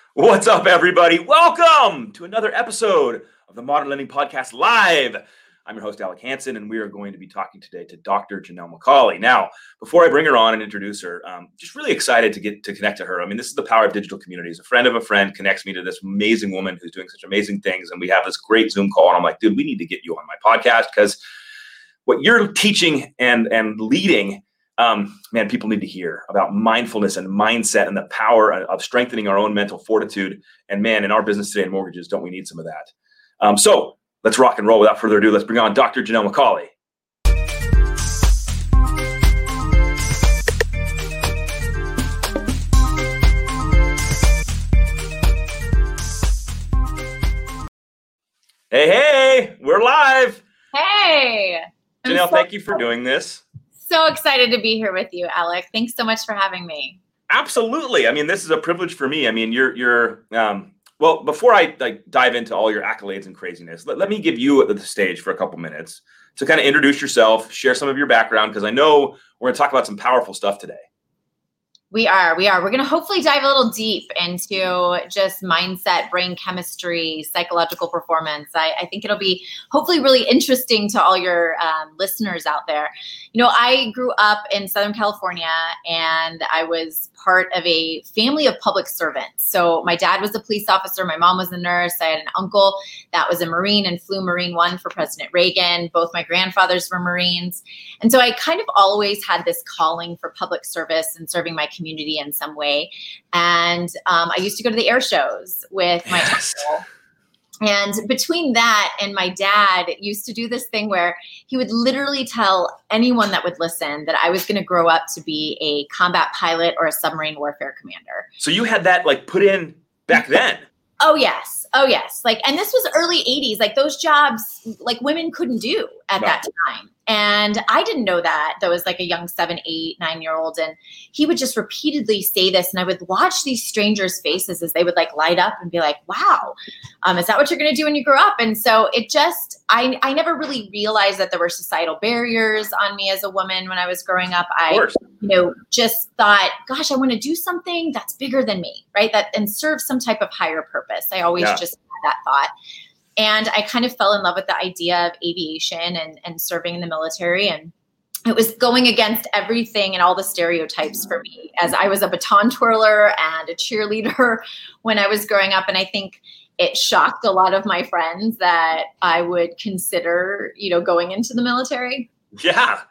What's up, everybody? Welcome to another episode of the Modern Lending Podcast Live. I'm your host, Alec Hansen, and we are going to be talking today to Dr. Janelle McCauley. Now, before I bring her on and introduce her, just really excited to get to connect to her. I mean, this is the power of digital communities. A friend of a friend connects me to this amazing woman who's doing such amazing things, and we have this great Zoom call, and I'm like, dude, we need to get you on my podcast because what you're teaching and leading, man, people need to hear about mindfulness and mindset and the power of strengthening our own mental fortitude. And man, in our business today in mortgages, don't we need some of that? So let's rock and roll. Without further ado, let's bring on Dr. Janelle McCauley. Hey, we're live. Hey. Janelle, thank you for doing this. So excited to be here with you, Alec. Thanks so much for having me. Absolutely. I mean, this is a privilege for me. I mean, well, before I dive into all your accolades and craziness, let me give you the stage for a couple minutes to kind of introduce yourself, share some of your background, because I know we're going to talk about some powerful stuff today. We are. We're going to hopefully dive a little deep into just mindset, brain chemistry, psychological performance. I think it'll be hopefully really interesting to all your listeners out there. You know, I grew up in Southern California and I was part of a family of public servants. So my dad was a police officer. My mom was a nurse. I had an uncle that was a Marine and flew Marine One for President Reagan. Both my grandfathers were Marines. And so I kind of always had this calling for public service and serving my community in some way. And I used to go to the air shows with my uncle. And between that and my dad used to do this thing where he would literally tell anyone that would listen that I was going to grow up to be a combat pilot or a submarine warfare commander. So you had that put in back then. Oh, yes. And this was early 80s. Those jobs, women couldn't do at that time. And I didn't know that. That was a young 7, 8, 9-year-old. And he would just repeatedly say this. And I would watch these strangers' faces as they would light up and be like, wow, is that what you're going to do when you grow up? And so it just, I never really realized that there were societal barriers on me as a woman when I was growing up. I just thought, gosh, I want to do something that's bigger than me, right? And serve some type of higher purpose. I always just had that thought. And I kind of fell in love with the idea of aviation and serving in the military. And it was going against everything and all the stereotypes for me, as I was a baton twirler and a cheerleader when I was growing up. And I think it shocked a lot of my friends that I would consider, going into the military. Yeah.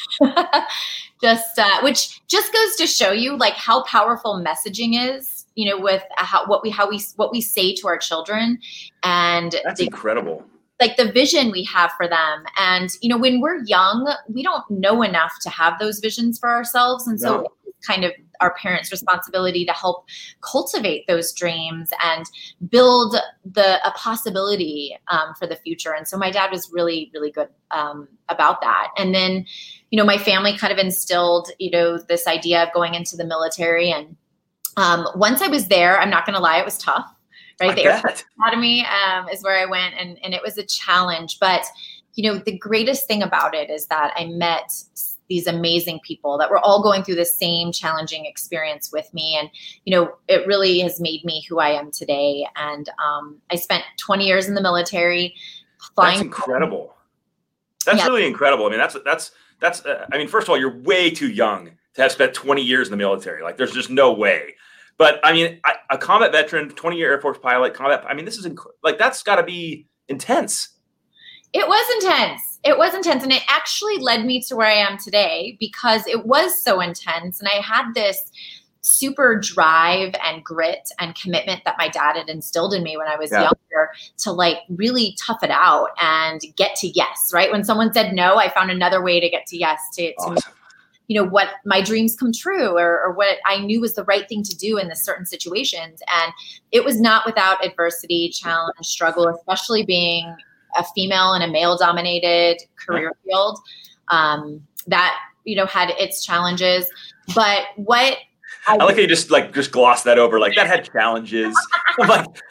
Which just goes to show you how powerful messaging is, with what we say to our children. And that's incredible. The vision we have for them. And, when we're young, we don't know enough to have those visions for ourselves. And so it's kind of our parents' responsibility to help cultivate those dreams and build a possibility for the future. And so my dad was really, really good about that. And then, my family kind of instilled, this idea of going into the military. And once I was there, I'm not going to lie, it was tough. Right. The Air Force Academy is where I went, and it was a challenge. But, the greatest thing about it is that I met these amazing people that were all going through the same challenging experience with me. And, it really has made me who I am today. And I spent 20 years in the military flying. That's incredible. That's really incredible. I mean, first of all, you're way too young to have spent 20 years in the military. There's just no way. But I mean, a combat veteran, 20-year Air Force pilot, this is that's got to be intense. It was intense. And it actually led me to where I am today because it was so intense. And I had this super drive and grit and commitment that my dad had instilled in me when I was younger to really tough it out and get to yes, right? When someone said no, I found another way to get to yes, to awesome. What my dreams come true or what I knew was the right thing to do in this certain situations. And it was not without adversity, challenge, struggle, especially being a female in a male dominated career field that, had its challenges. But what I like how you just gloss that over. That had challenges.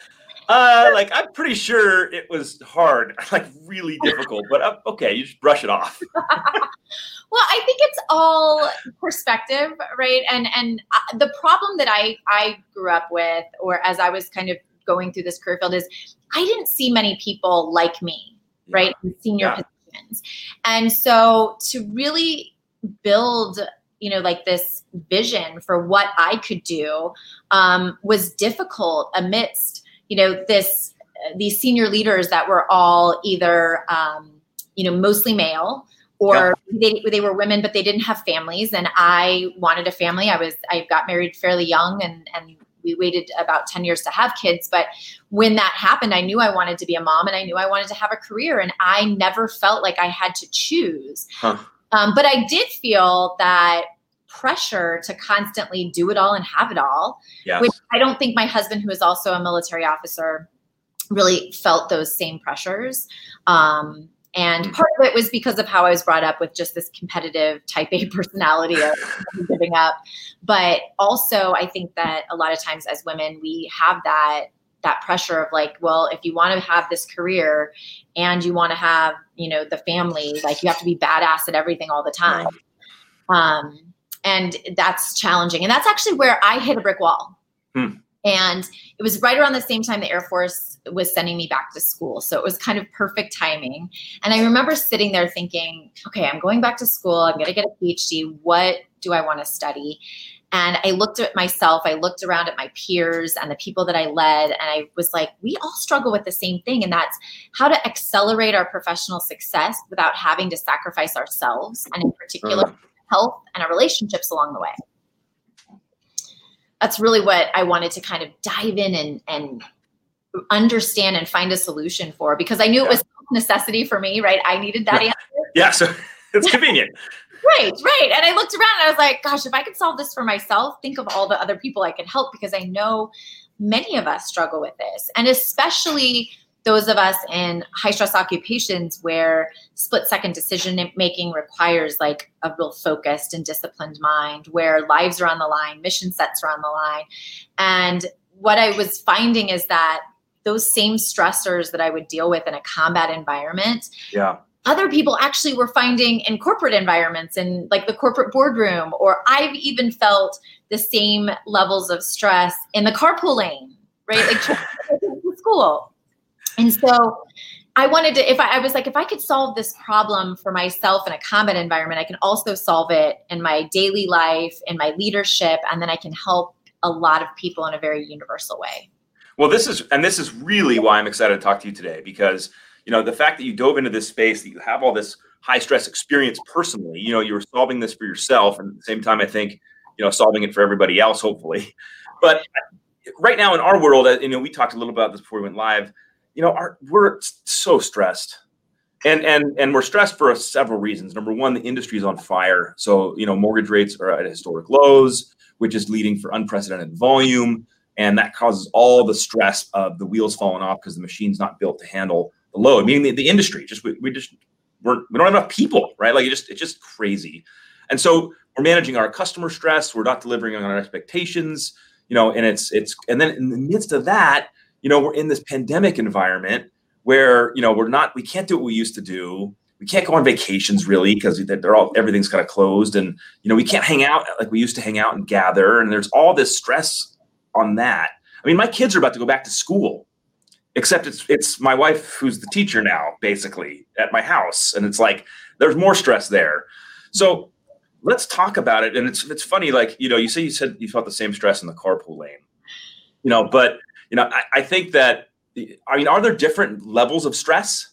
Like, I'm pretty sure it was hard, like really difficult, but okay, you just brush it off. Well, I think it's all perspective, right? And the problem that I grew up with, or as I was kind of going through this career field, is I didn't see many people like me, right, in senior positions. And so to really build, like this vision for what I could do was difficult amidst, these senior leaders that were all either, mostly male, or they were women, but they didn't have families. And I wanted a family. I got married fairly young, and we waited about 10 years to have kids. But when that happened, I knew I wanted to be a mom, and I knew I wanted to have a career, and I never felt like I had to choose. But I did feel that pressure to constantly do it all and have it all, which I don't think my husband, who is also a military officer, really felt those same pressures. And part of it was because of how I was brought up, with just this competitive type A personality of giving up. But also, I think that a lot of times as women, we have that pressure of like, well, if you want to have this career and you want to have, the family, like you have to be badass at everything all the time. And that's challenging. And that's actually where I hit a brick wall. And it was right around the same time the Air Force was sending me back to school. So it was kind of perfect timing. And I remember sitting there thinking, okay, I'm going back to school. I'm going to get a PhD. What do I want to study? And I looked at myself, I looked around at my peers and the people that I led, and I was like, we all struggle with the same thing. And that's how to accelerate our professional success without having to sacrifice ourselves, and in particular, health and our relationships along the way. That's really what I wanted to kind of dive in and understand and find a solution for, because I knew it was a necessity for me, right? I needed that answer. Yeah, so it's convenient. Right. And I looked around and I was like, gosh, if I could solve this for myself, think of all the other people I could help, because I know many of us struggle with this. And especially those of us in high stress occupations where split-second decision making requires like a real focused and disciplined mind, where lives are on the line, mission sets are on the line. And what I was finding is that those same stressors that I would deal with in a combat environment, other people actually were finding in corporate environments, in like the corporate boardroom, or I've even felt the same levels of stress in the carpool lane, right? Like to school. And so I wanted to, if I could solve this problem for myself in a combat environment, I can also solve it in my daily life, in my leadership, and then I can help a lot of people in a very universal way. Well, this is really why I'm excited to talk to you today, because the fact that you dove into this space, that you have all this high stress experience personally, you were solving this for yourself, and at the same time, I think, solving it for everybody else, hopefully. But right now in our world, we talked a little about this before we went live. We're so stressed, and we're stressed for several reasons. Number one, the industry is on fire. So, mortgage rates are at historic lows, which is leading for unprecedented volume. And that causes all the stress of the wheels falling off because the machine's not built to handle the load. Meaning the industry, we don't have enough people, right? Like it's just crazy. And so we're managing our customer stress. We're not delivering on our expectations, and and then in the midst of that, we're in this pandemic environment where, we can't do what we used to do. We can't go on vacations really, because everything's kind of closed, and, we can't hang out like we used to hang out and gather. And there's all this stress on that. I mean, my kids are about to go back to school, except it's my wife who's the teacher now, basically at my house. And it's like, there's more stress there. So let's talk about it. And it's funny, like, you said you felt the same stress in the carpool lane, but I think that, are there different levels of stress?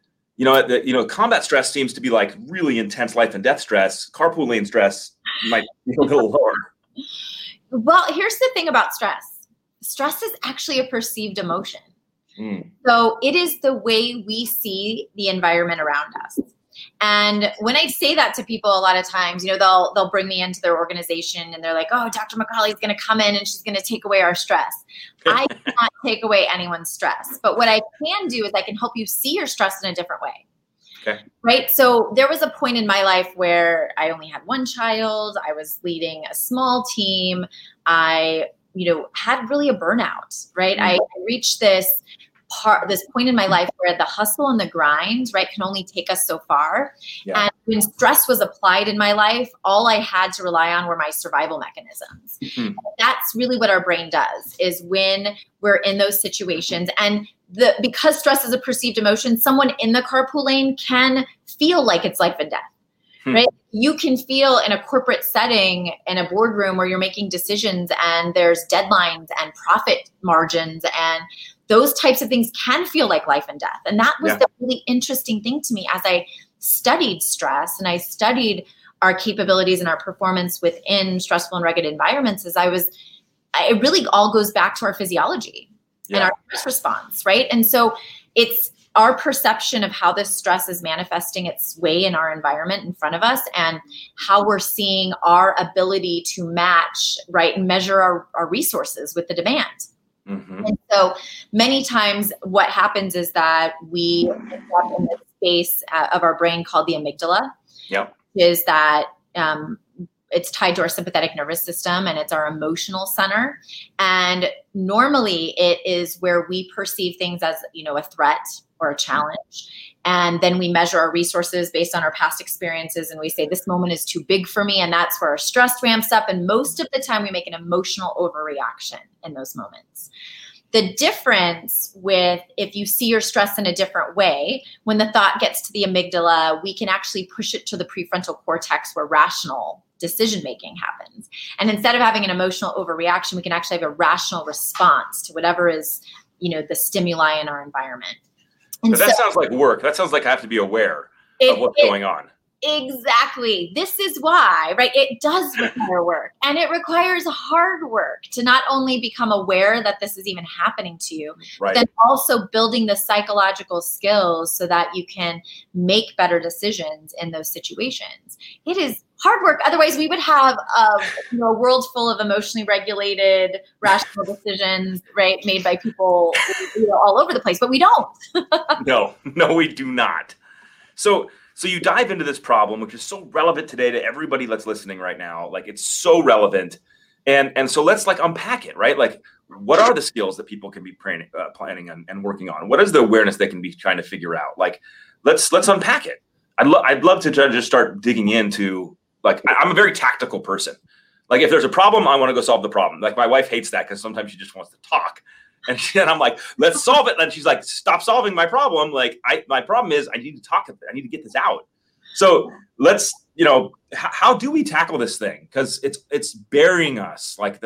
Combat stress seems to be like really intense life and death stress. Carpool lane stress might be a little lower. Well, here's the thing about stress. Stress is actually a perceived emotion. So it is the way we see the environment around us. And when I say that to people, a lot of times, they'll bring me into their organization and they're like, oh, Dr. McCauley is going to come in and she's going to take away our stress. I cannot take away anyone's stress. But what I can do is I can help you see your stress in a different way. Okay. Right. So there was a point in my life where I only had one child. I was leading a small team. I had really a burnout, right? I reached this point in my life where the hustle and the grind, right, can only take us so far. Yeah. And when stress was applied in my life, all I had to rely on were my survival mechanisms. Mm-hmm. That's really what our brain does, is when we're in those situations. And because stress is a perceived emotion, someone in the carpool lane can feel like it's life and death. Right? You can feel in a corporate setting, in a boardroom where you're making decisions and there's deadlines and profit margins, and those types of things can feel like life and death. And that was the really interesting thing to me as I studied stress and I studied our capabilities and our performance within stressful and rugged environments. It really all goes back to our physiology and our stress response, right? And so it's our perception of how this stress is manifesting its way in our environment in front of us, and how we're seeing our ability to match, right, and measure our resources with the demand. Mm-hmm. And so many times what happens is that we end up in this space of our brain called the amygdala. Yep. Is that it's tied to our sympathetic nervous system, and it's our emotional center. And normally it is where we perceive things as, a threat or a challenge. And then we measure our resources based on our past experiences. And we say, this moment is too big for me. And that's where our stress ramps up. And most of the time we make an emotional overreaction in those moments. The difference with if you see your stress in a different way, when the thought gets to the amygdala, we can actually push it to the prefrontal cortex where rational decision-making happens. And instead of having an emotional overreaction, we can actually have a rational response to whatever is, the stimuli in our environment. But that sounds like work. That sounds like I have to be aware of what's going on. Exactly. This is why, right? It does require work, and it requires hard work to not only become aware that this is even happening to you, right, but then also building the psychological skills so that you can make better decisions in those situations. It is hard work. Otherwise, we would have a world full of emotionally regulated, rational decisions, right, made by people all over the place, but we don't. No, we do not. So you dive into this problem, which is so relevant today to everybody that's listening right now. Like, it's so relevant. And so let's unpack it, right? Like, what are the skills that people can be planning and working on? What is the awareness they can be trying to figure out? Like, let's unpack it. I'd love to just start digging into, I'm a very tactical person. Like, if there's a problem, I want to go solve the problem. Like, my wife hates that because sometimes she just wants to talk. And I'm like, let's solve it. And she's like, stop solving my problem. Like, my problem is I need to talk. I need to get this out. So let's, how do we tackle this thing? Because it's burying us. Like,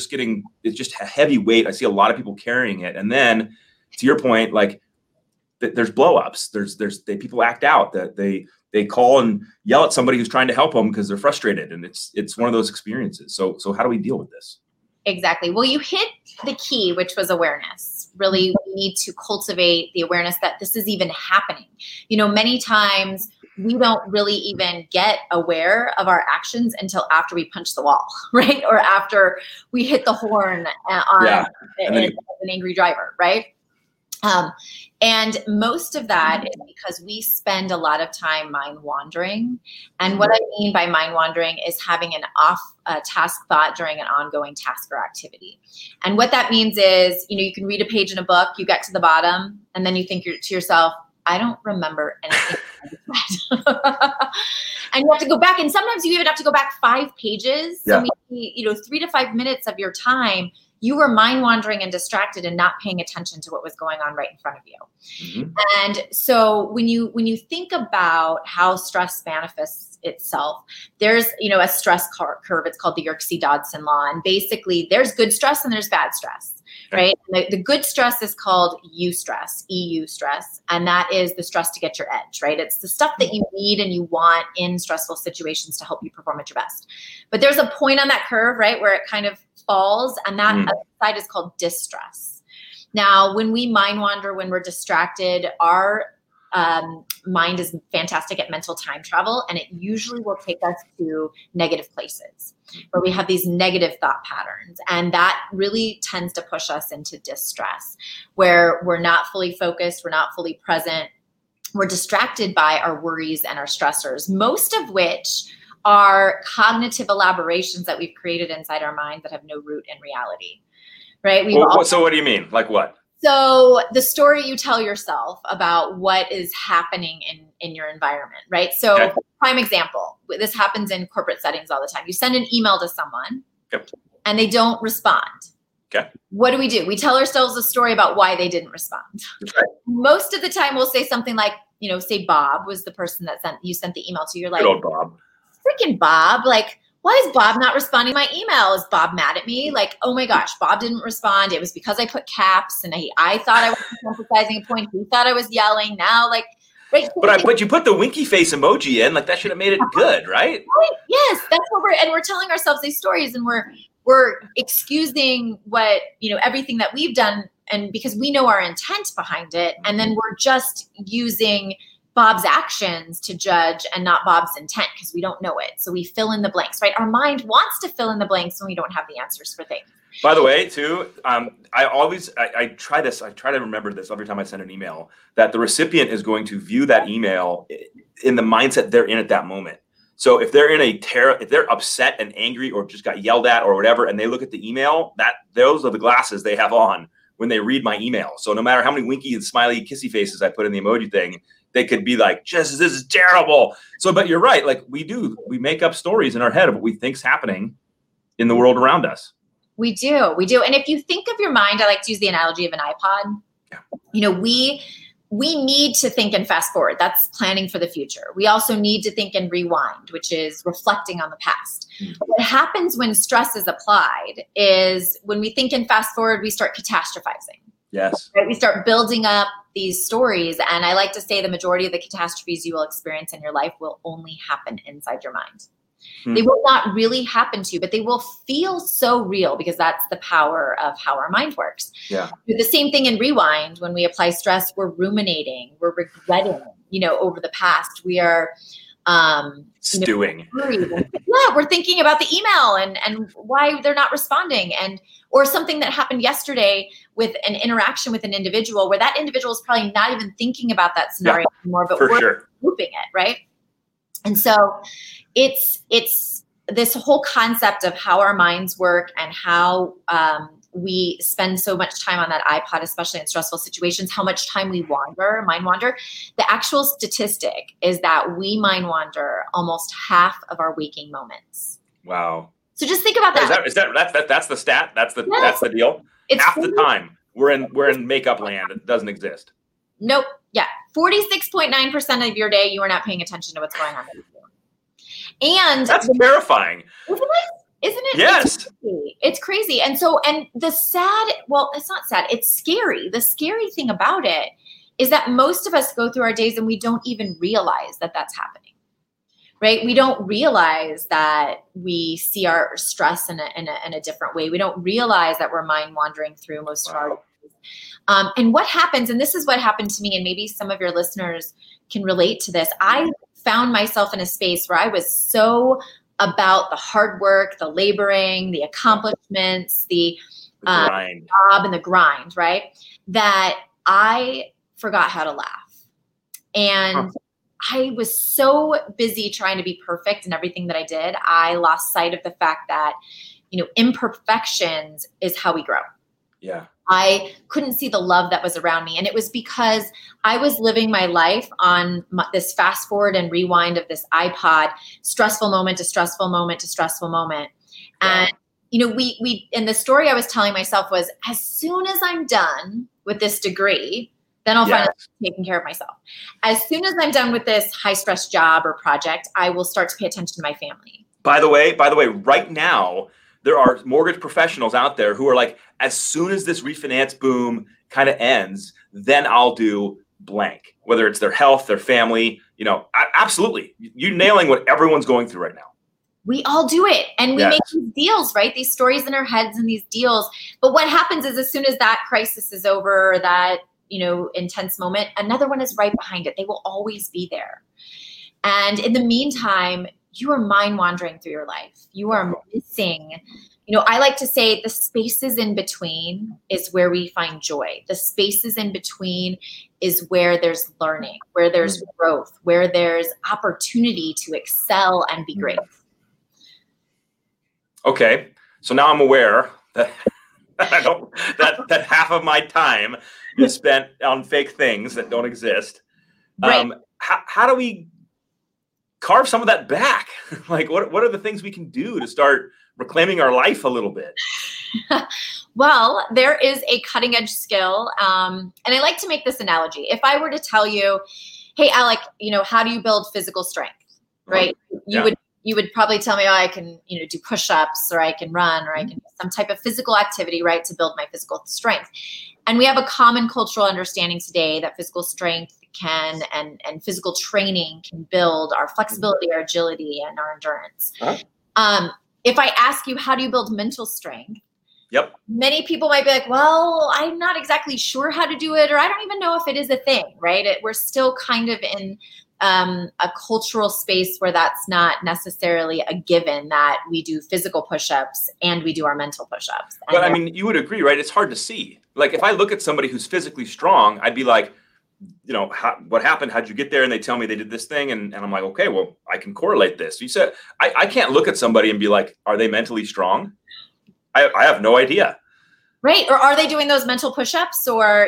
it's just a heavy weight. I see a lot of people carrying it. And then, to your point, like, there's blowups. People act out. That they call and yell at somebody who's trying to help them because they're frustrated. And it's one of those experiences. So how do we deal with this? Exactly. Well, you hit the key, which was awareness. Really, we need to cultivate the awareness that this is even happening. Many times we don't really even get aware of our actions until after we punch the wall, right? Or after we hit the horn on an angry driver, right? And most of that is because we spend a lot of time mind wandering. And what I mean by mind wandering is having an off task thought during an ongoing task or activity. And what that means is, you can read a page in a book, you get to the bottom, and then you think to yourself, I don't remember anything I just read. And you have to go back. And sometimes you even have to go back 5 pages. So maybe, 3 to 5 minutes of your time, you were mind wandering and distracted and not paying attention to what was going on right in front of you. Mm-hmm. And so when you think about how stress manifests itself, there's, a stress curve. It's called the Yerkes-Dodson law. And basically there's good stress and there's bad stress, right? And the good stress is called eustress, EU stress. And that is the stress to get your edge, right? It's the stuff that you need and you want in stressful situations to help you perform at your best. But there's a point on that curve, right, where it kind of falls, and that side is called distress. Now, when we mind wander, when we're distracted, our mind is fantastic at mental time travel, and it usually will take us to negative places where we have these negative thought patterns. And that really tends to push us into distress, where we're not fully focused, we're not fully present, we're distracted by our worries and our stressors, most of which are cognitive elaborations that we've created inside our mind that have no root in reality, right? So what do you mean? Like what? So the story you tell yourself about what is happening in your environment, right? So Okay. Prime example, this happens in corporate settings all the time. You send an email to someone Yep. and they don't respond. Okay. What do? We tell ourselves a story about why they didn't respond. Okay. Most of the time we'll say something like, say Bob was the person that you sent the email to. You're like, good old Bob. Freaking Bob, like, why is Bob not responding to my email? Is Bob mad at me? Like, oh my gosh, Bob didn't respond. It was because I put caps and I thought I was emphasizing a point. He thought I was yelling. Now, like, right. But you put the winky face emoji in, like that should have made it good, right? Yes, that's what we're telling ourselves these stories, and we're excusing what, everything that we've done, and because we know our intent behind it, and then we're just using Bob's actions to judge and not Bob's intent because we don't know it. So we fill in the blanks, right? Our mind wants to fill in the blanks when we don't have the answers for things. By the way, too, I try this. I try to remember this every time I send an email, that the recipient is going to view that email in the mindset they're in at that moment. So if they're if they're upset and angry or just got yelled at or whatever, and they look at the email, those are the glasses they have on when they read my email. So no matter how many winky and smiley kissy faces I put in the emoji thing, they could be like, this is terrible. So, but you're right. Like we make up stories in our head of what we think's happening in the world around us. We do. And if you think of your mind, I like to use the analogy of an iPod. Yeah. We need to think and fast forward. That's planning for the future. We also need to think and rewind, which is reflecting on the past. Mm-hmm. What happens when stress is applied is when we think and fast forward, we start catastrophizing. Yes. Right? We start building up these stories. And I like to say the majority of the catastrophes you will experience in your life will only happen inside your mind. They will not really happen to you, but they will feel so real because that's the power of how our mind works. Yeah. The same thing in rewind. When we apply stress, we're ruminating, we're regretting, over the past. We are stewing. We're thinking about the email and why they're not responding, or something that happened yesterday with an interaction with an individual where that individual is probably not even thinking about that scenario anymore, but we're looping it, right? And so it's this whole concept of how our minds work and how we spend so much time on that iPod, especially in stressful situations, how much time we mind wander. The actual statistic is that we mind wander almost half of our waking moments. Wow. So just think about that. That's the stat? That's the deal? It's half the time we're in makeup land. It doesn't exist. Nope. Yeah. 46.9% of your day, you are not paying attention to what's going on. And that's terrifying. Isn't it? Yes. It's crazy. And the sad, it's not sad. It's scary. The scary thing about it is that most of us go through our days and we don't even realize that that's happening, right? We don't realize that we see our stress in a different way. We don't realize that we're mind wandering through most of our days. And what happens, and this is what happened to me, and maybe some of your listeners can relate to this. I found myself in a space where I was so about the hard work, the laboring, the accomplishments, the grind. Job and the grind, right? That I forgot how to laugh. And I was so busy trying to be perfect in everything that I did. I lost sight of the fact that, imperfections is how we grow. Yeah. I couldn't see the love that was around me. And it was because I was living my life on this fast forward and rewind of this iPod, stressful moment to stressful moment to stressful moment. Wow. And, and the story I was telling myself was, as soon as I'm done with this degree, then I'll finally be taking care of myself. As soon as I'm done with this high stress job or project, I will start to pay attention to my family. By the way, right now, there are mortgage professionals out there who are like, as soon as this refinance boom kind of ends, then I'll do blank, whether it's their health, their family, absolutely. You're nailing what everyone's going through right now. We all do it. And we make these deals, right? These stories in our heads and these deals. But what happens is as soon as that crisis is over, that, intense moment, another one is right behind it. They will always be there. And in the meantime, you are mind wandering through your life. You are missing, I like to say the spaces in between is where we find joy. The spaces in between is where there's learning, where there's growth, where there's opportunity to excel and be great. Okay. So now I'm aware that that half of my time is spent on fake things that don't exist. Right. How do we carve some of that back? Like, what are the things we can do to start reclaiming our life a little bit? Well, there is a cutting edge skill. And I like to make this analogy. If I were to tell you, hey, Alec, how do you build physical strength? Right. You would probably tell me, I can, do push-ups, or I can run, or I can do some type of physical activity, right, to build my physical strength. And we have a common cultural understanding today that physical strength can and physical training can build our flexibility, our agility, and our endurance. If I ask you, how do you build mental strength? Yep. Many people might be like, well, I'm not exactly sure how to do it, or I don't even know if it is a thing, right? We're still kind of in a cultural space where that's not necessarily a given, that we do physical push-ups and we do our mental push-ups. But I mean, you would agree, right? It's hard to see. Like, if I look at somebody who's physically strong, I'd be like, what happened? How'd you get there? And they tell me they did this thing. And I'm like, okay, well, I can correlate this. You said, I can't look at somebody and be like, are they mentally strong? I have no idea. Right. Or are they doing those mental push-ups? Or,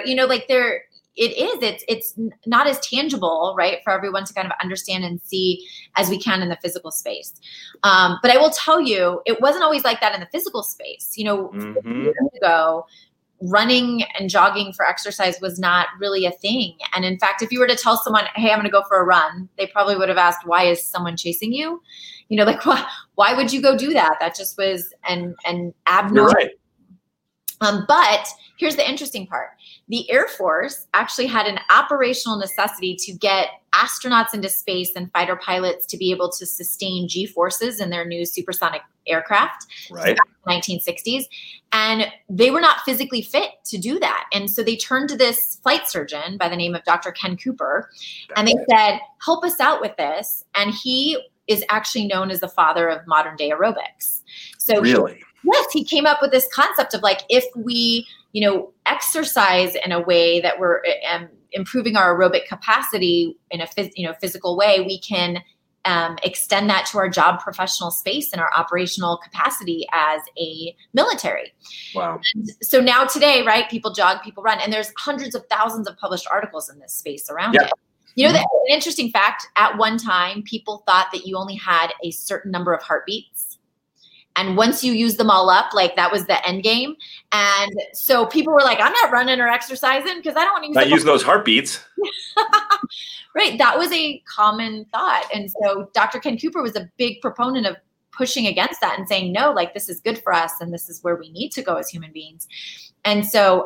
it's not as tangible, right, for everyone to kind of understand and see as we can in the physical space. But I will tell you, it wasn't always like that in the physical space. 50 years ago, running and jogging for exercise was not really a thing. And in fact, if you were to tell someone, hey, I'm going to go for a run, they probably would have asked, why is someone chasing you? Why would you go do that? That just was an abnormal. You're right. But here's the interesting part. The Air Force actually had an operational necessity to get astronauts into space and fighter pilots to be able to sustain G-forces in their new supersonic aircraft, right, back in the 1960s. And they were not physically fit to do that. And so they turned to this flight surgeon by the name of Dr. Ken Cooper. And they said, help us out with this. And he is actually known as the father of modern day aerobics. So really? Yes, he came up with this concept of like, if we, exercise in a way that we're improving our aerobic capacity in a physical way, we can extend that to our job professional space and our operational capacity as a military. Wow. And so now today, right, people jog, people run, and there's hundreds of thousands of published articles in this space around it. An interesting fact, at one time, people thought that you only had a certain number of heartbeats. And once you use them all up, like that was the end game. And so people were like, I'm not running or exercising because I don't want to not using those heartbeats. Right. That was a common thought. And so Dr. Ken Cooper was a big proponent of pushing against that and saying, no, like this is good for us. And this is where we need to go as human beings. And so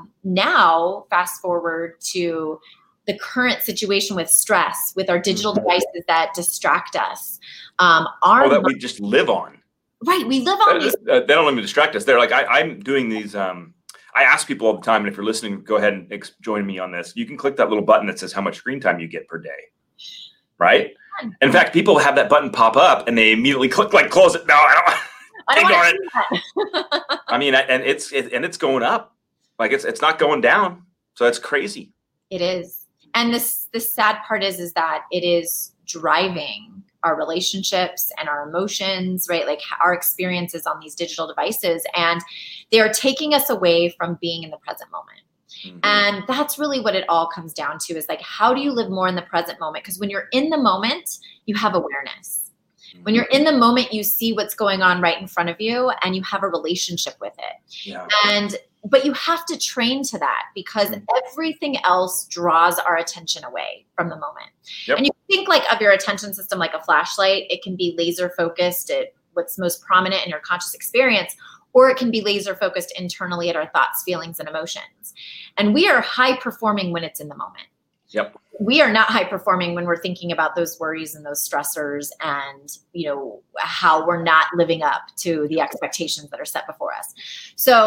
now fast forward to the current situation with stress, with our digital devices that distract us. That we just live on. Right. We live on these. They don't even distract us. They're like, I'm doing these. I ask people all the time, and if you're listening, go ahead and join me on this. You can click that little button that says how much screen time you get per day. Right. In fact, people have that button pop up and they immediately click, like, close it. No, I don't want it. I mean, and it's going up. Like it's not going down. So it's crazy. It is. And the sad part is that it is driving our relationships and our emotions, right? Like our experiences on these digital devices, and they are taking us away from being in the present moment. Mm-hmm. And that's really what it all comes down to, is like, how do you live more in the present moment? Because when you're in the moment, you have awareness. Mm-hmm. When you're in the moment, you see what's going on right in front of you and you have a relationship with it. Yeah. But you have to train to that, because everything else draws our attention away from the moment. Yep. And you think like of your attention system like a flashlight. It can be laser focused at what's most prominent in your conscious experience, or it can be laser focused internally at our thoughts, feelings, and emotions. And we are high performing when it's in the moment. Yep. We are not high performing when we're thinking about those worries and those stressors and, how we're not living up to the expectations that are set before us. So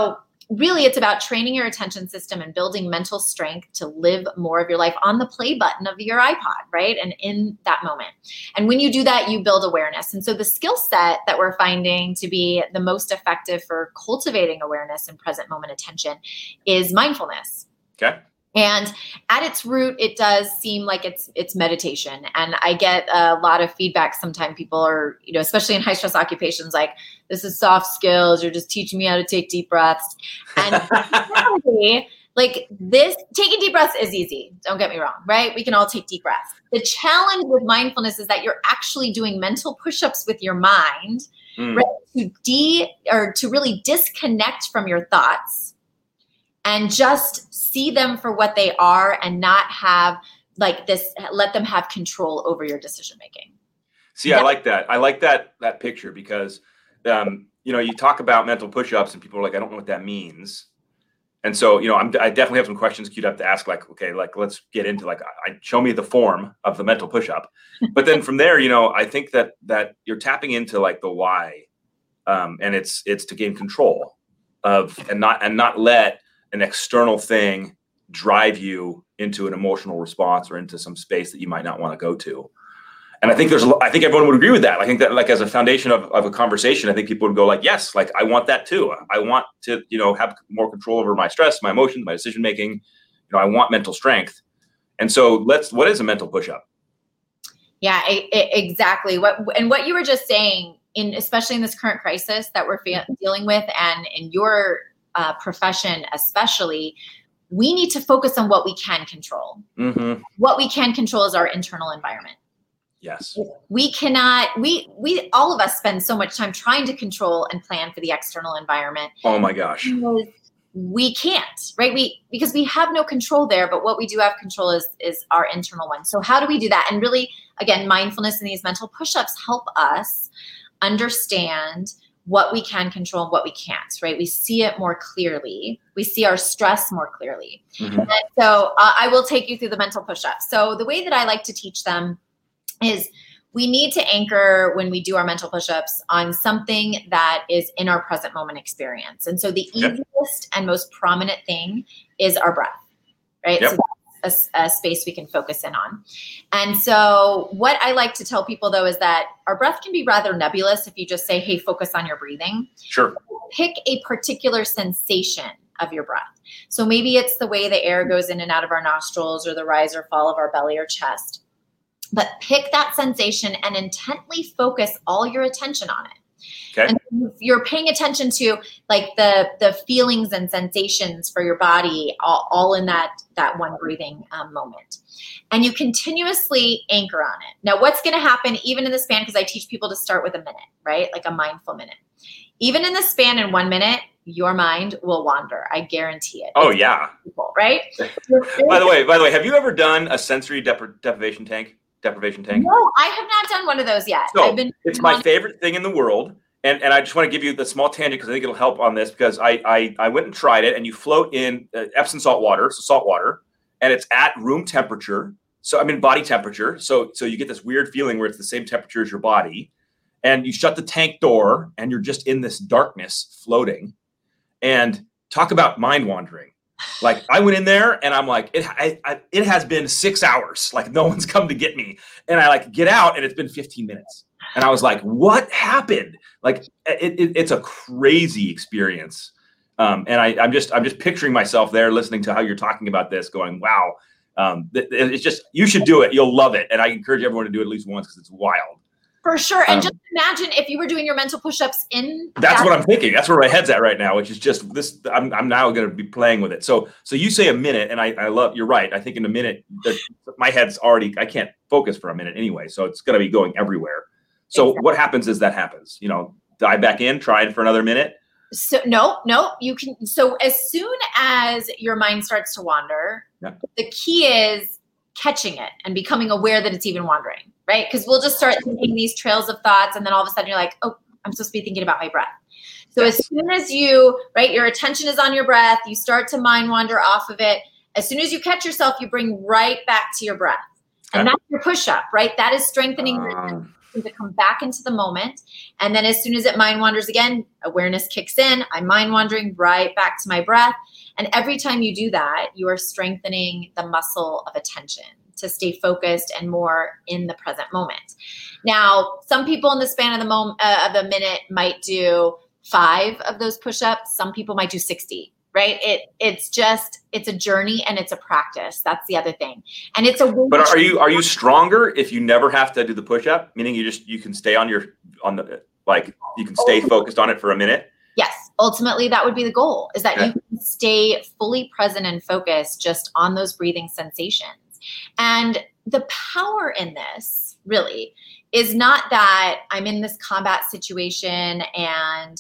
really it's about training your attention system and building mental strength to live more of your life on the play button of your iPod, right? And in that moment. And when you do that, you build awareness. And so the skill set that we're finding to be the most effective for cultivating awareness and present moment attention is mindfulness. Okay. And at its root, it does seem like it's meditation. And I get a lot of feedback. Sometimes people are, especially in high stress occupations, like, this is soft skills. You're just teaching me how to take deep breaths. And reality, like this, taking deep breaths is easy. Don't get me wrong, right? We can all take deep breaths. The challenge with mindfulness is that you're actually doing mental push-ups with your mind, right? To really disconnect from your thoughts and just see them for what they are and not have like this, let them have control over your decision making. See, I like that. I like that picture because, you talk about mental push-ups and people are like, I don't know what that means. And so, I definitely have some questions queued up to ask, like, okay, like, let's get into show me the form of the mental push-up. But then from there, I think that you're tapping into like the why. And it's to gain control of, and not let an external thing drive you into an emotional response or into some space that you might not want to go to. And I think everyone would agree with that. I think that like as a foundation of a conversation, I think people would go like, yes, like I want that too. I want to, have more control over my stress, my emotions, my decision-making. I want mental strength. And so what is a mental push-up? Yeah, exactly. What you were just saying, especially in this current crisis that we're dealing with, and in your profession especially, we need to focus on what we can control. Mm-hmm. What we can control is our internal environment. Yes. We cannot, we all of us spend so much time trying to control and plan for the external environment. Oh my gosh. We can't, right? Because we have no control there, but what we do have control is our internal one. So how do we do that? And really, again, mindfulness and these mental push-ups help us understand what we can control and what we can't, right? We see it more clearly. We see our stress more clearly. Mm-hmm. And so I will take you through the mental push-ups. So the way that I like to teach them is we need to anchor when we do our mental push-ups on something that is in our present moment experience. And so the easiest and most prominent thing is our breath, right? Yep. So that's a space we can focus in on. And so what I like to tell people though is that our breath can be rather nebulous if you just say, hey, focus on your breathing. Sure. Pick a particular sensation of your breath. So maybe it's the way the air goes in and out of our nostrils or the rise or fall of our belly or chest. But pick that sensation and intently focus all your attention on it. Okay. And you're paying attention to like the feelings and sensations for your body all in that one breathing moment. And you continuously anchor on it. Now, what's going to happen even in the span, because I teach people to start with a minute, right? Like a mindful minute. Even in the span in 1 minute, your mind will wander. I guarantee it. Oh, yeah. People, right? By the way, have you ever done a sensory deprivation tank? No, I have not done one of those yet. So it's my favorite thing in the world. And I just want to give you the small tangent because I think it'll help on this because I went and tried it, and you float in Epsom salt water, and it's at room temperature. So I'm in body temperature. So you get this weird feeling where it's the same temperature as your body, and you shut the tank door and you're just in this darkness floating. And talk about mind wandering. Like I went in there and I'm like, it has been 6 hours. Like no one's come to get me. And I like get out and it's been 15 minutes. And I was like, what happened? Like it's a crazy experience. And I'm just picturing myself there listening to how you're talking about this going, wow. It's just, you should do it. You'll love it. And I encourage everyone to do it at least once because it's wild. For sure. And just imagine if you were doing your mental push-ups in. That's what I'm thinking. That's where my head's at right now, which is just this. I'm now going to be playing with it. So you say a minute, and I love. You're right. I think in a minute, my head's already. I can't focus for a minute anyway. So it's going to be going everywhere. So exactly. What happens is that happens. Dive back in. Try it for another minute. So no, you can. So as soon as your mind starts to wander, the key is catching it and becoming aware that it's even wandering, right? Because we'll just start thinking these trails of thoughts, and then all of a sudden you're like, oh, I'm supposed to be thinking about my breath. So as soon as you, right, your attention is on your breath, you start to mind wander off of it. As soon as you catch yourself, you bring right back to your breath. And that's your push-up, right? That is strengthening your me to come back into the moment. And then as soon as it mind wanders again, awareness kicks in. I'm mind wandering right back to my breath. And every time you do that, you are strengthening the muscle of attention to stay focused and more in the present moment. Now, some people in the span of the minute might do 5 of those push-ups. Some people might do 60. Right? It's a journey and it's a practice. That's the other thing. And it's a way. But are you stronger if you never have to do the push-up? Meaning you can stay you can stay focused on it for a minute? Yes. Ultimately, that would be the goal, is that you can stay fully present and focused just on those breathing sensations. And the power in this really is not that I'm in this combat situation and,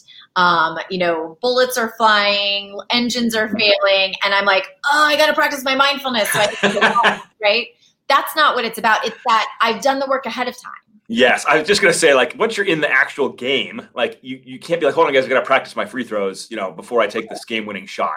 bullets are flying, engines are failing, and I'm like, oh, I got to practice my mindfulness. So I can get home, right? That's not what it's about. It's that I've done the work ahead of time. Yes. I was just going to say, once you're in the actual game, you can't be like, hold on, guys, I got to practice my free throws, before I take this game-winning shot.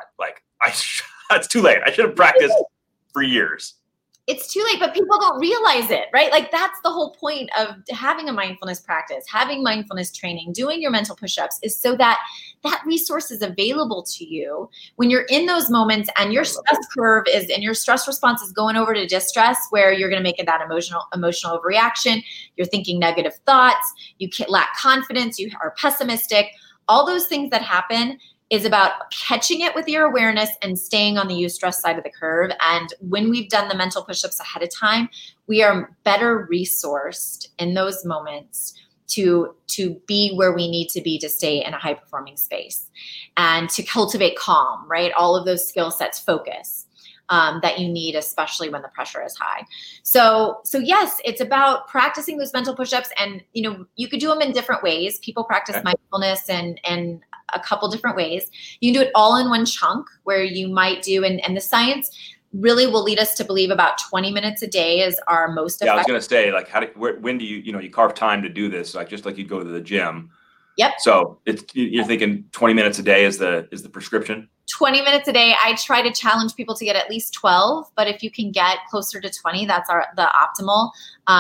It's too late. I should have practiced for years. It's too late, but people don't realize it, right? That's the whole point of having a mindfulness practice, having mindfulness training, doing your mental push-ups is so that that resource is available to you when you're in those moments and your stress curve and your stress response is going over to distress, where you're going to make that emotional overreaction. You're thinking negative thoughts. You lack confidence. You are pessimistic. All those things that happen is about catching it with your awareness and staying on the eustress side of the curve. And when we've done the mental push-ups ahead of time, we are better resourced in those moments to be where we need to be to stay in a high-performing space and to cultivate calm, right? All of those skill sets, focus. That you need, especially when the pressure is high. So yes, it's about practicing those mental push-ups, and you could do them in different ways. People practice mindfulness in a couple different ways. You can do it all in one chunk, where you might do, and the science really will lead us to believe about 20 minutes a day is our most effective. Yeah, I was going to say, when do you carve time to do this? Just like you go to the gym. Yep. So you're thinking 20 minutes a day is the prescription? 20 minutes a day. I try to challenge people to get at least 12, but if you can get closer to 20, that's the optimal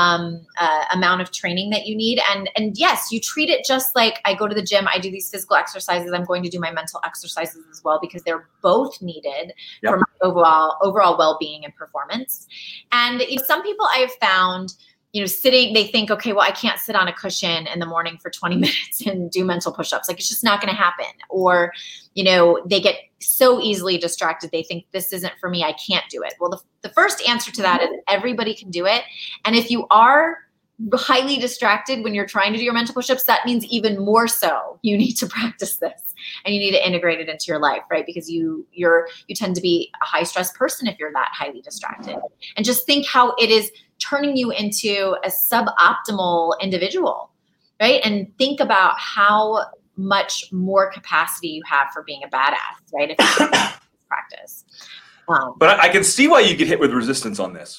amount of training that you need. And yes, you treat it just like I go to the gym, I do these physical exercises, I'm going to do my mental exercises as well, because they're both needed for my overall well-being and performance. And some people I have found, they think, okay, well, I can't sit on a cushion in the morning for 20 minutes and do mental push-ups. It's just not going to happen. Or, they get so easily distracted. They think, this isn't for me. I can't do it. Well, the first answer to that is everybody can do it. And if you are highly distracted when you're trying to do your mental push-ups, that means even more so you need to practice this and you need to integrate it into your life, right? Because you tend to be a high stress person if you're that highly distracted. And just think how it is turning you into a suboptimal individual, right? And think about how much more capacity you have for being a badass, right? If you practice. But I can see why you get hit with resistance on this.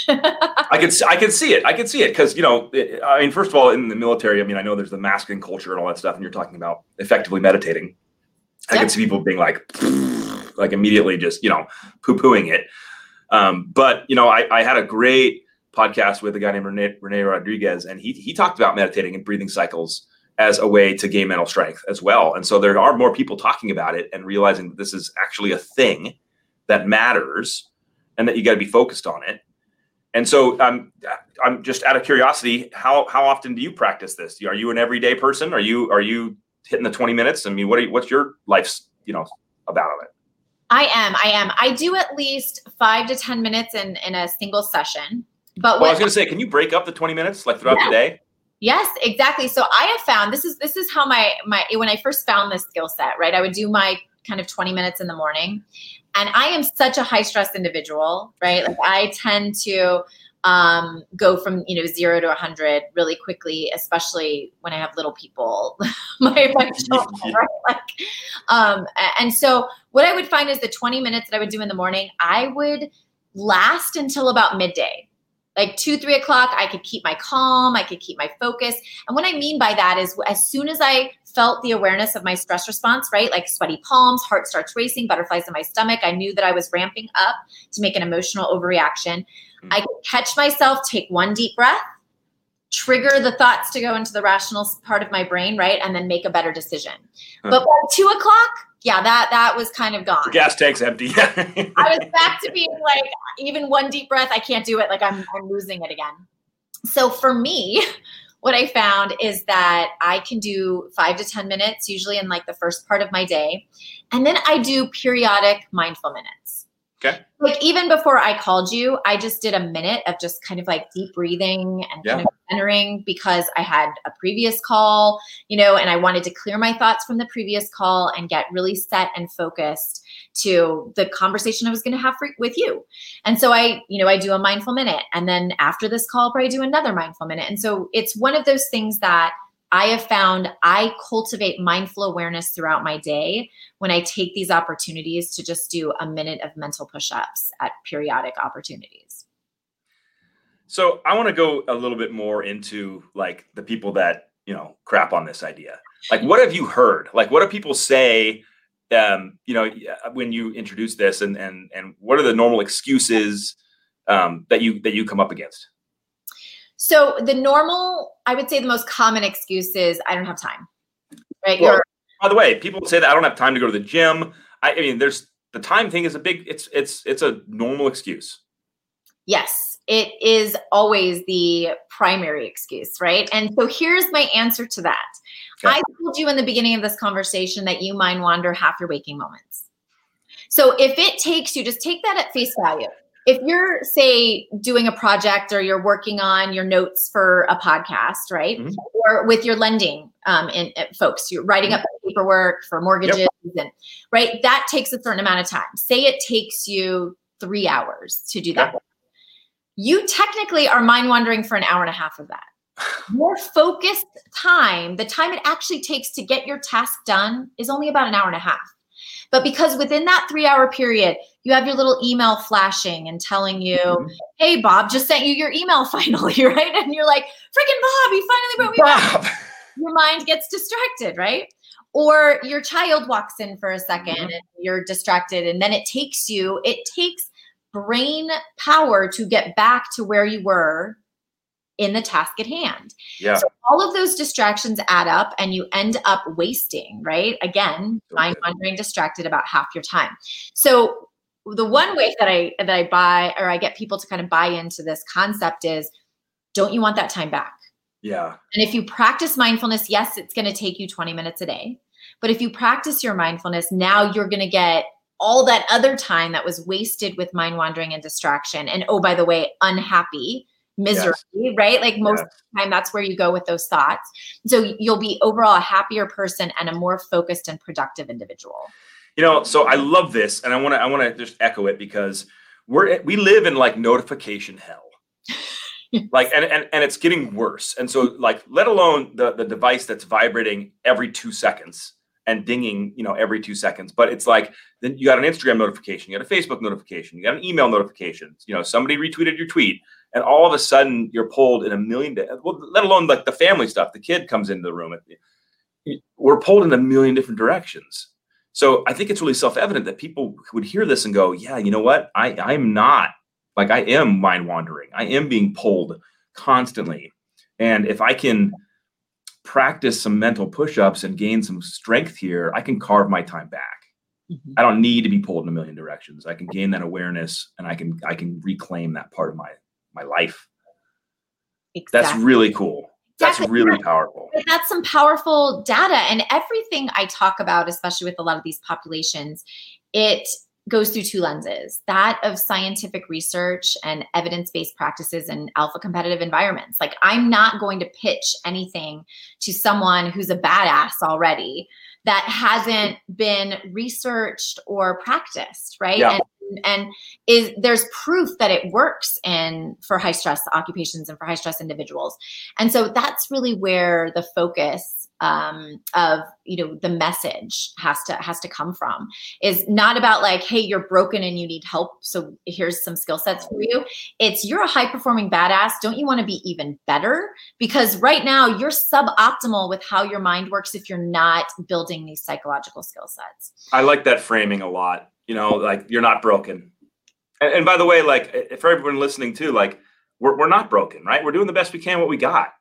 I can see it. Because, first of all, in the military, I know there's the masculine culture and all that stuff, and you're talking about effectively meditating. I can see people being like immediately just, poo-pooing it. But I had a great podcast with a guy named Rene Rodriguez, and he talked about meditating and breathing cycles as a way to gain mental strength as well. And so there are more people talking about it and realizing that this is actually a thing that matters and that you got to be focused on it. And so I'm just out of curiosity, how often do you practice this? Are you an everyday person? Are you hitting the 20 minutes? What's your life's, about on it? I am. I do at least 5 to 10 minutes in a single session. But I was going to say, can you break up the 20 minutes throughout the day? Yes, exactly. So I have found this is how my when I first found this skill set, right? I would do my kind of 20 minutes in the morning, and I am such a high stress individual, right? I tend to go from 0 to 100 really quickly, especially when I have little people, my children, right? And so what I would find is the 20 minutes that I would do in the morning, I would last until about midday. 2-3 o'clock, I could keep my calm, I could keep my focus. And what I mean by that is as soon as I felt the awareness of my stress response, right? Sweaty palms, heart starts racing, butterflies in my stomach. I knew that I was ramping up to make an emotional overreaction. I could catch myself, take one deep breath, trigger the thoughts to go into the rational part of my brain, right? And then make a better decision. But by 2 o'clock, yeah, that was kind of gone. The gas tank's empty. I was back to being like, even one deep breath, I can't do it. Like I'm losing it again. So for me, what I found is that I can do 5 to 10 minutes, usually in like the first part of my day. And then I do periodic mindful minutes. Okay. Like even before I called you, I just did a minute of just kind of like deep breathing and kind of centering because I had a previous call, and I wanted to clear my thoughts from the previous call and get really set and focused to the conversation I was going to have with you. And so I do a mindful minute. And then after this call, I'll probably do another mindful minute. And so it's one of those things that I have found I cultivate mindful awareness throughout my day when I take these opportunities to just do a minute of mental push-ups at periodic opportunities. So I want to go a little bit more into like the people that, crap on this idea. Like, what have you heard? Like, what do people say, when you introduce this and what are the normal excuses that you come up against? So I would say the most common excuse is I don't have time, right? Well, by the way, people say that I don't have time to go to the gym. I mean, there's the time thing is it's a normal excuse. Yes, it is always the primary excuse, right? And so here's my answer to that. Okay. I told you in the beginning of this conversation that you mind wander half your waking moments. So if it takes you, just take that at face value. If you're, say, doing a project or you're working on your notes for a podcast, right? Mm-hmm. Or with your lending folks, you're writing up paperwork for mortgages, and right? That takes a certain amount of time. Say it takes you 3 hours to do that. You technically are mind wandering for an hour and a half of that. More focused time, the time it actually takes to get your task done is only about an hour and a half. But because within that 3 hour period, you have your little email flashing and telling you, hey, Bob just sent you your email finally, right? And you're like, freaking Bob, he finally wrote me back. Your mind gets distracted, right? Or your child walks in for a second and you're distracted. And then it takes brain power to get back to where you were in the task at hand. Yeah. So all of those distractions add up and you end up wasting, right? Again, mind wandering, distracted about half your time. So the one way that I get people to kind of buy into this concept is, don't you want that time back? Yeah. And if you practice mindfulness, yes, it's going to take you 20 minutes a day. But if you practice your mindfulness, now you're going to get all that other time that was wasted with mind wandering and distraction. And oh, by the way, unhappy, misery, right? Like most of the time, that's where you go with those thoughts. So you'll be overall a happier person and a more focused and productive individual. So I love this, and I want to just echo it because we live in like notification hell, like, and it's getting worse. And so like, let alone the device that's vibrating every 2 seconds and dinging, every 2 seconds. But it's like, then you got an Instagram notification, you got a Facebook notification, you got an email notification, somebody retweeted your tweet. And all of a sudden you're pulled in a million, let alone like the family stuff, the kid comes into the room. We're pulled in a million different directions. So I think it's really self-evident that people would hear this and go, yeah, you know what? I'm not, like, I am mind wandering. I am being pulled constantly. And if I can practice some mental push-ups and gain some strength here, I can carve my time back. Mm-hmm. I don't need to be pulled in a million directions. I can gain that awareness and I can reclaim that part of my life. Exactly. That's really cool. Exactly. That's really powerful. That's some powerful data. And everything I talk about, especially with a lot of these populations, it goes through two lenses, that of scientific research and evidence-based practices in alpha competitive environments. Like, I'm not going to pitch anything to someone who's a badass already that hasn't been researched or practiced, right? Yeah. And there's proof that it works for high stress occupations and for high stress individuals. And so that's really where the focus of the message has to come from, is not about like, hey, you're broken and you need help, so here's some skill sets for you. It's, you're a high performing badass. Don't you want to be even better? Because right now you're suboptimal with how your mind works if you're not building these psychological skill sets. I like that framing a lot. Like, you're not broken. And by the way, like, for everyone listening too, like, we're not broken, right? We're doing the best we can what we got.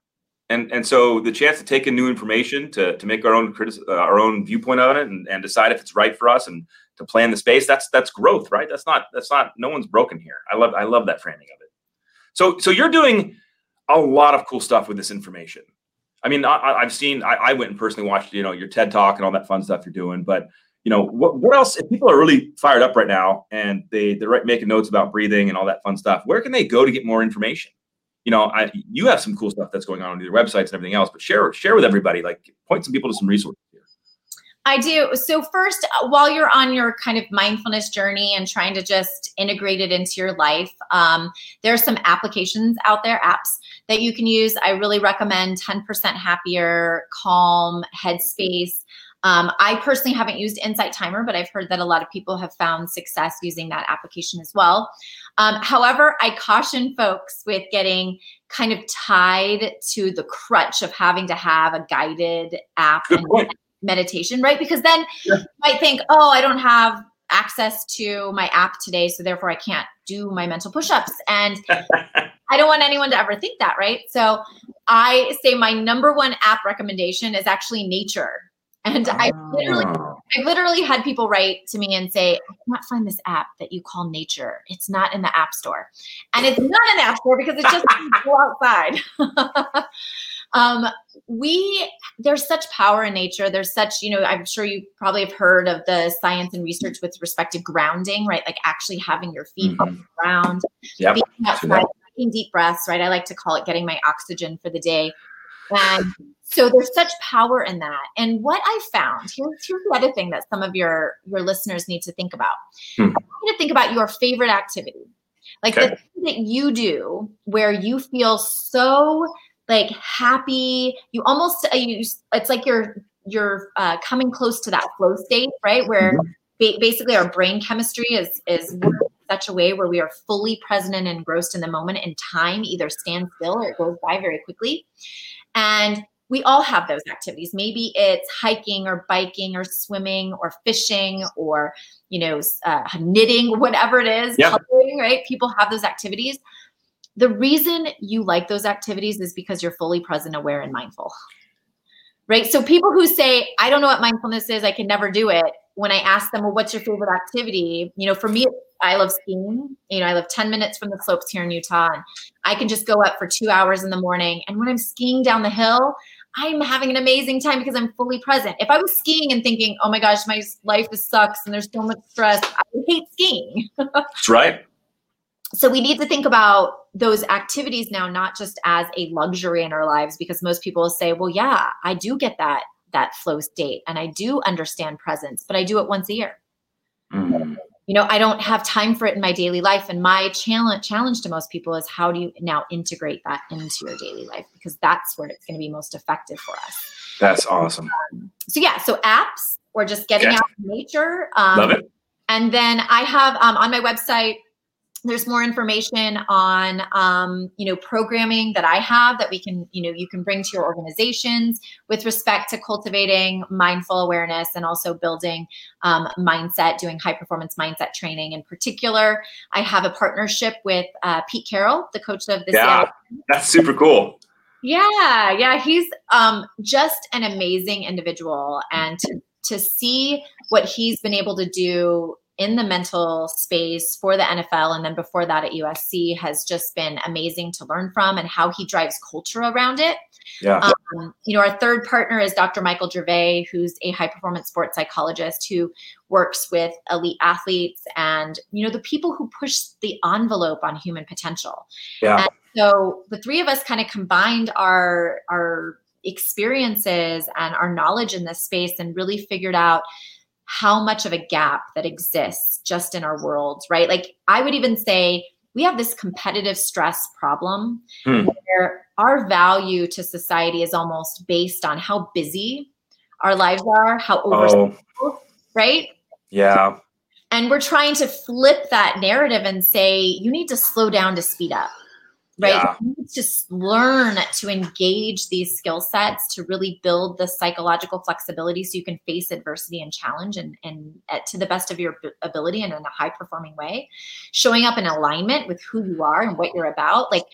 And so the chance to take in new information, to make our own viewpoint on it, and decide if it's right for us, and to plan the space, that's growth, right? That's not no one's broken here. I love that framing of it. So you're doing a lot of cool stuff with this information. I mean, I went and personally watched, your TED Talk and all that fun stuff you're doing, but what else? If people are really fired up right now and they're making notes about breathing and all that fun stuff, where can they go to get more information? You have some cool stuff that's going on your websites and everything else, but share with everybody, like point some people to some resources here. I do. So first, while you're on your kind of mindfulness journey and trying to just integrate it into your life, there are some applications out there, apps that you can use. I really recommend 10% Happier, Calm, Headspace. I personally haven't used Insight Timer, but I've heard that a lot of people have found success using that application as well. However, I caution folks with getting kind of tied to the crutch of having to have a guided app and meditation, right? Because then you might think, oh, I don't have access to my app today, so therefore I can't do my mental push-ups. And I don't want anyone to ever think that, right? So I say my number one app recommendation is actually Nature. And I literally had people write to me and say, I cannot find this app that you call Nature. It's not in the App Store. And it's not in the App Store because it's just go outside. There's such power in nature. There's such, I'm sure you probably have heard of the science and research with respect to grounding, right? Like actually having your feet on the ground, being outside, taking deep breaths, right? I like to call it getting my oxygen for the day. And so there's such power in that. And what I found, here's the other thing that some of your listeners need to think about. I want you to think about your favorite activity. Like the thing that you do where you feel so like happy, you almost, it's like you're coming close to that flow state, right? Where basically our brain chemistry is working in such a way where we are fully present and engrossed in the moment, and time either stands still or it goes by very quickly. And we all have those activities. Maybe it's hiking or biking or swimming or fishing or, knitting, whatever it is, coloring, right? People have those activities. The reason you like those activities is because you're fully present, aware, and mindful, right? So people who say, I don't know what mindfulness is, I can never do it. When I ask them, well, what's your favorite activity? For me, I love skiing. I live 10 minutes from the slopes here in Utah, and I can just go up for 2 hours in the morning. And when I'm skiing down the hill, I'm having an amazing time because I'm fully present. If I was skiing and thinking, oh my gosh, my life sucks and there's so much stress, I would hate skiing. That's right. So we need to think about those activities now, not just as a luxury in our lives, because most people will say, well, yeah, I do get that flow state and I do understand presence, but I do it once a year. I don't have time for it in my daily life. And my challenge to most people is, how do you now integrate that into your daily life? Because that's where it's going to be most effective for us. That's awesome. So apps or just getting out in nature. Love it. And then I have on my website, there's more information on, programming that I have that you can bring to your organizations with respect to cultivating mindful awareness and also building mindset, doing high performance mindset training in particular. I have a partnership with Pete Carroll, the coach of the Seattle. That's super cool. Yeah. He's just an amazing individual. And to see what he's been able to do in the mental space for the NFL, and then before that at USC, has just been amazing to learn from, and how he drives culture around it. Yeah. Our third partner is Dr. Michael Gervais, who's a high performance sports psychologist who works with elite athletes and, the people who push the envelope on human potential. Yeah. And so the three of us kind of combined our experiences and our knowledge in this space and really figured out how much of a gap that exists just in our world, right? Like I would even say we have this competitive stress problem where our value to society is almost based on how busy our lives are, how overscheduled, right? Yeah. And we're trying to flip that narrative and say, you need to slow down to speed up, right? Yeah. You need to learn to engage these skill sets to really build the psychological flexibility so you can face adversity and challenge and to the best of your ability and in a high performing way, showing up in alignment with who you are and what you're about. But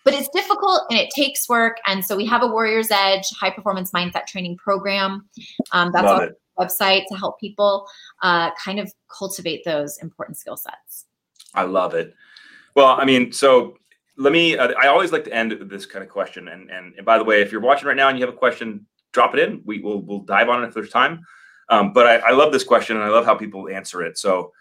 But it's difficult and it takes work. And so we have a Warrior's Edge high performance mindset training program. That's on our website to help people kind of cultivate those important skill sets. I love it. Well, I mean, so let me, I always like to end with this kind of question. And by the way, if you're watching right now and you have a question, drop it in. We'll dive on it if there's time. But I love this question and I love how people answer it. So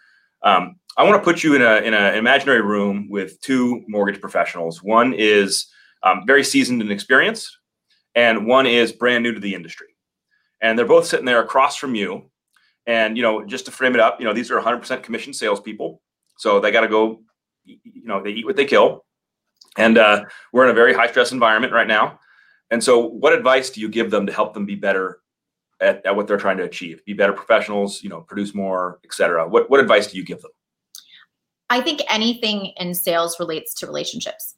I want to put you in an imaginary room with two mortgage professionals. One is very seasoned and experienced, and one is brand new to the industry. And they're both sitting there across from you. And, just to frame it up, these are 100% commission salespeople. So they got to go, they eat what they kill. And we're in a very high stress environment right now. And so what advice do you give them to help them be better at what they're trying to achieve, be better professionals, produce more, et cetera? What advice do you give them? I think anything in sales relates to relationships,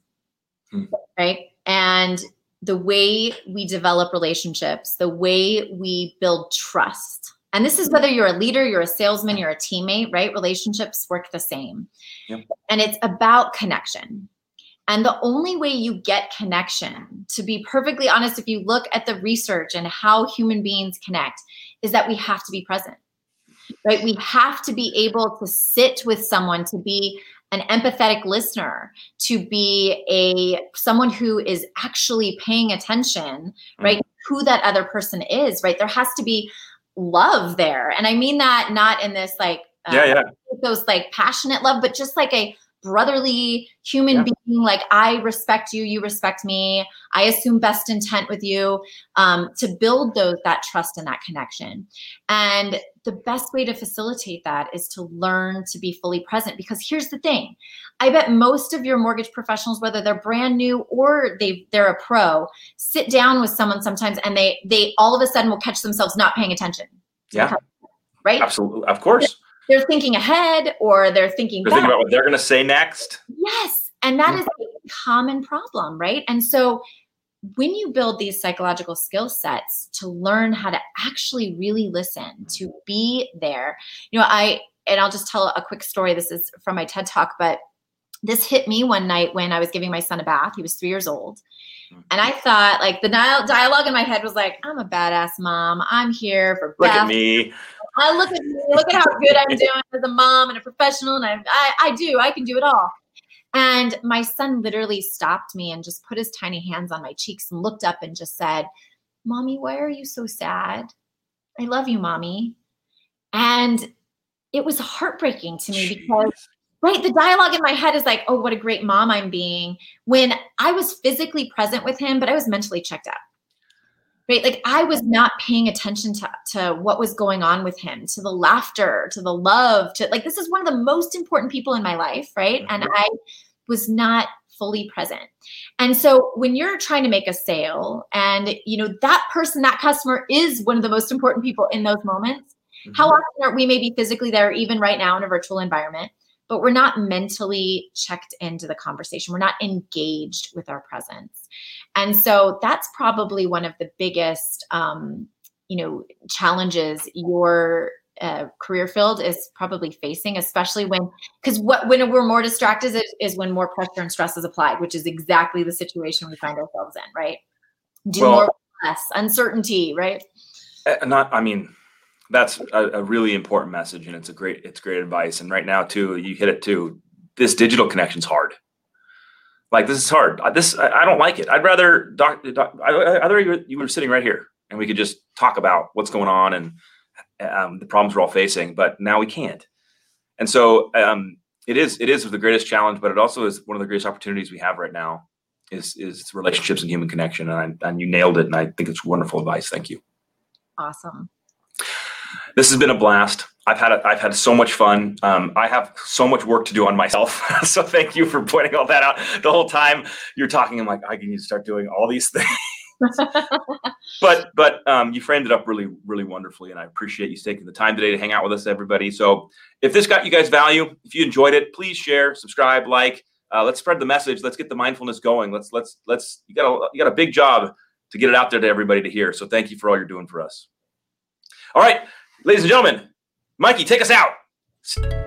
right? And the way we develop relationships, the way we build trust, and this is whether you're a leader, you're a salesman, you're a teammate, right? Relationships work the same. Yep. And it's about connection. And the only way you get connection, to be perfectly honest, if you look at the research and how human beings connect, is that we have to be present, right? We have to be able to sit with someone, to be an empathetic listener, to be someone who is actually paying attention, right? Who that other person is, right? There has to be love there. And I mean that not in this those like passionate love, but just like a brotherly human being, like I respect you, you respect me, I assume best intent with you, to build that trust and that connection. And the best way to facilitate that is to learn to be fully present. Because here's the thing, I bet most of your mortgage professionals, whether they're brand new or they're a pro, sit down with someone sometimes and they all of a sudden will catch themselves not paying attention. Yeah. Right? Absolutely. Of course. They're thinking ahead, or they're thinking about what they're going to say next. Yes. And that is a common problem, right? And so when you build these psychological skill sets to learn how to actually really listen, to be there, I'll just tell a quick story. This is from my TED Talk, but this hit me one night when I was giving my son a bath. He was 3 years old. And I thought, like, the dialogue in my head was like, I'm a badass mom. I'm here for Look at me. Look at me. Look at how good I'm doing as a mom and a professional. And I can do it all. And my son literally stopped me and just put his tiny hands on my cheeks and looked up and just said, Mommy, why are you so sad? I love you, Mommy. And it was heartbreaking to me because, right, the dialogue in my head is like, oh, what a great mom I'm being, when I was physically present with him, but I was mentally checked out. Right? Like I was not paying attention to what was going on with him, to the laughter, to the love, this is one of the most important people in my life, right? And I was not fully present. And so when you're trying to make a sale and, that person, that customer is one of the most important people in those moments, how often are we maybe physically there, even right now in a virtual environment, but we're not mentally checked into the conversation. We're not engaged with our presence. And so that's probably one of the biggest, challenges your career field is probably facing, especially when we're more distracted is when more pressure and stress is applied, which is exactly the situation we find ourselves in, right? More with less, uncertainty, right? That's a really important message, and it's great advice. And right now, too, you hit it too. This digital connection's hard. Like, this is hard. I don't like it. I'd rather you were sitting right here, and we could just talk about what's going on and the problems we're all facing. But now we can't. And so it is the greatest challenge, but it also is one of the greatest opportunities we have right now. Is relationships and human connection, and you nailed it. And I think it's wonderful advice. Thank you. Awesome. This has been a blast. I've had so much fun. I have so much work to do on myself. So thank you for pointing all that out. The whole time you're talking, I'm like, I need to start doing all these things. But you framed it up really, really wonderfully. And I appreciate you taking the time today to hang out with us, everybody. So if this got you guys value, if you enjoyed it, please share, subscribe, like, let's spread the message. Let's get the mindfulness going. You got a big job to get it out there to everybody to hear. So thank you for all you're doing for us. All right, ladies and gentlemen, Mikey, take us out.